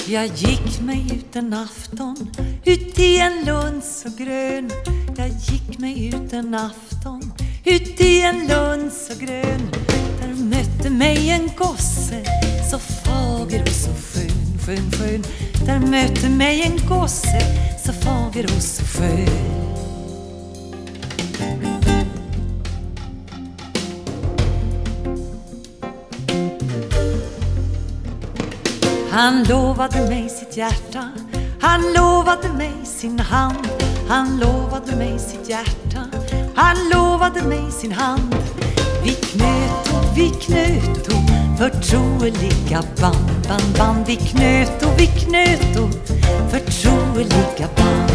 Jag gick mig ut en afton, ut i en lund så grön. Jag gick mig ut en afton, ut i en lund så grön. Där mötte mig en gosse, så fager och så skön, skön, skön. Där mötte mig en gosse, så fager och så skön. Han lovade mig sitt hjärta, han lovade mig sin hand. Han lovade mig sitt hjärta, han lovade mig sin hand. Vi knöt och förtroeliga band, band, band. Vi knöt och förtroeliga band.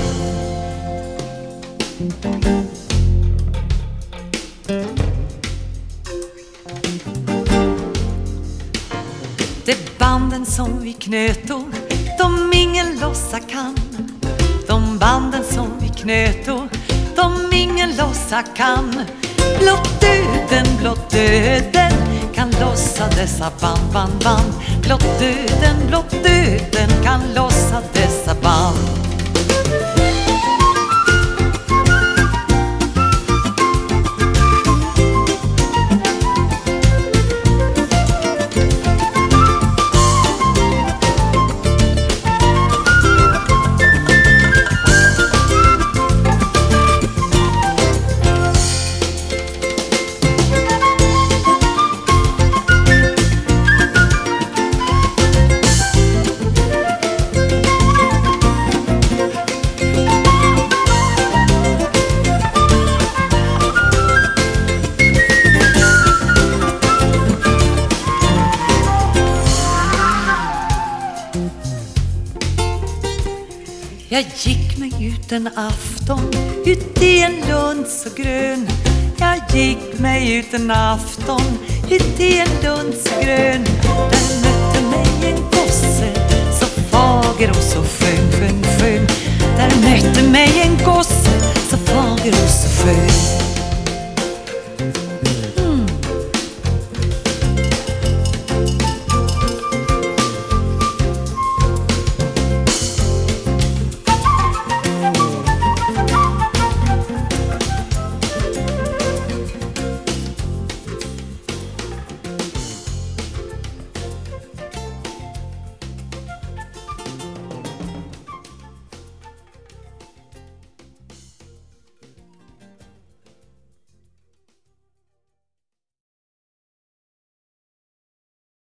De banden som vi knöt och de ingen lossa kan. De banden som vi knöt och de ingen lossa kan. Blott döden kan lossa dessa band, band, band. Blott döden kan lossa dessa band. Jag gick mig ut en afton, ut i en lund så grön. Jag gick mig ut en afton, ut i en lund så grön. Där mötte mig en gosse, så fager och så skön, skön, skön. Där mötte mig en gosse.